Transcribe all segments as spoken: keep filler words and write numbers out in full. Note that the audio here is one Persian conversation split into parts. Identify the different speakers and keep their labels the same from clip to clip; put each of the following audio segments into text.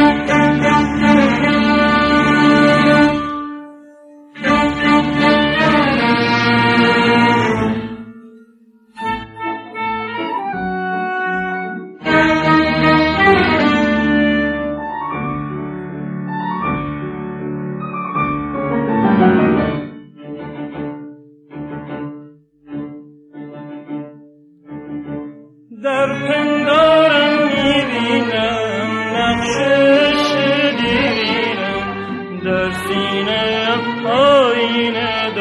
Speaker 1: در پندارم میبینم نقش شیرینم، در سینه‌ام آینه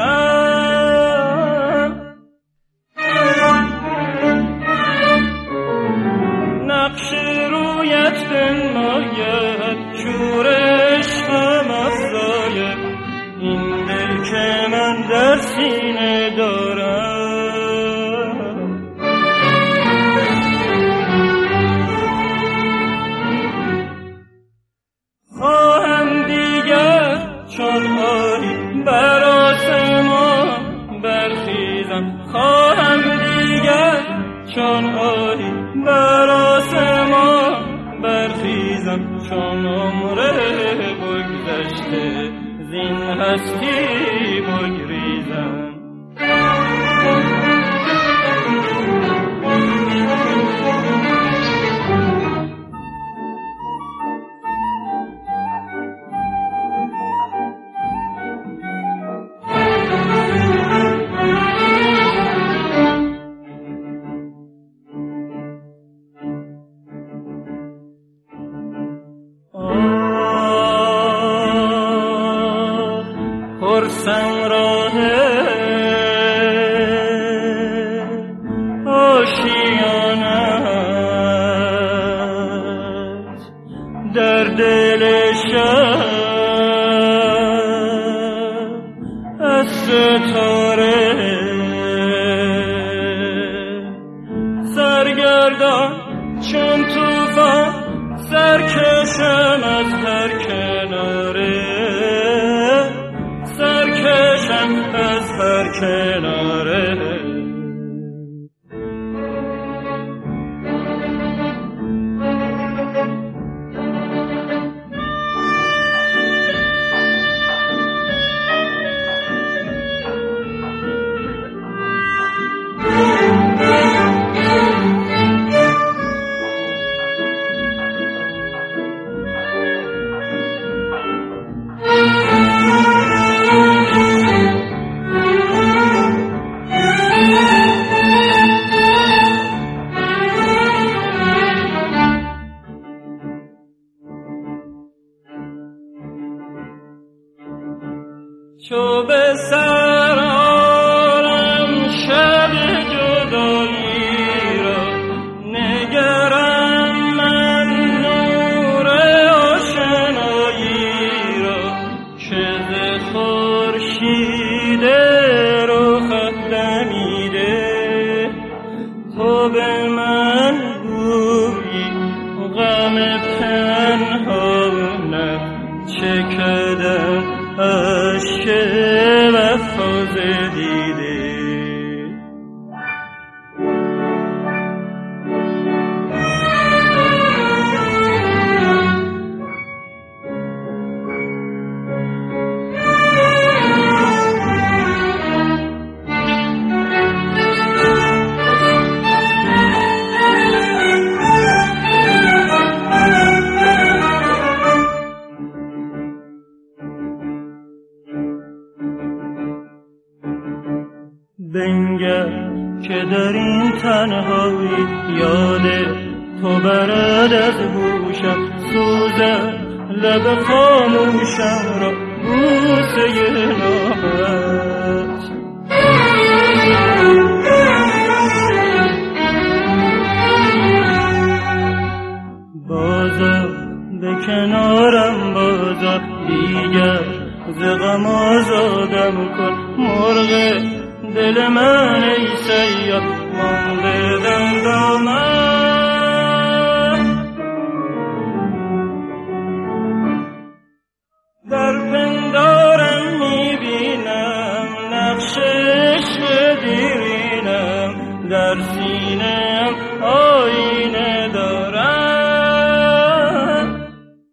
Speaker 1: دارم. نقش رویت بنماید شور عشقم افزاید، این دل که من در سینه دارم. چون آری بر آسمان برخیزم، خواهم دیگر چون آری بر آسمان برخیزم، چون عمر بگذشته زین هستی بگریزم. پرسم راه آشیانت در دل شب از ستاره، سرگردان چون طوفان سرکشم از هر کناره، سرکشم از هر کناره. چو به سر آرم شب جدایی را، نگرم من نور آشنایی را، که ز خورشید رخت دمیده تو به من گویی غم پنهانم چکدم عشق وفا ز دیده. بنگر که در این تنهایی یاد تو برد از گوشم، سوزد لب خاموشم را بوسه نامت. بازا به کنارم بازا دیگر ز غم آزادم کن، مرغ دل من ای صیاد مانده در دامن. در پندارم میبینم نقش عشق دیرینم، در سینه‌ام آینه دارم.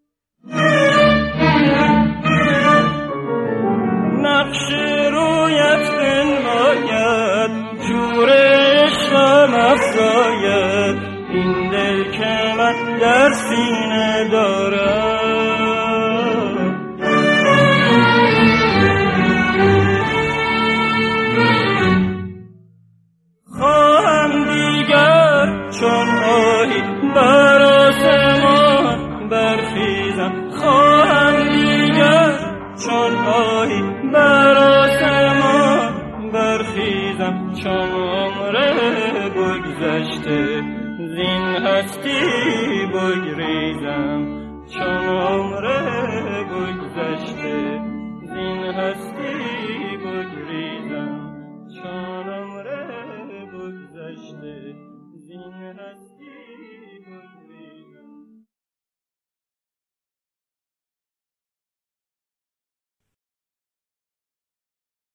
Speaker 1: در سینه دارم. خواهم دیگر چون آهی بر آسمان برخیزم، خواهم دیگر چون آهی بر آسمان برخیزم، چون عمر بگذشته زین هستی بگریزم، چون عمر بگذشته زین هستی بگریزم، چون عمر بگذشته زین هستی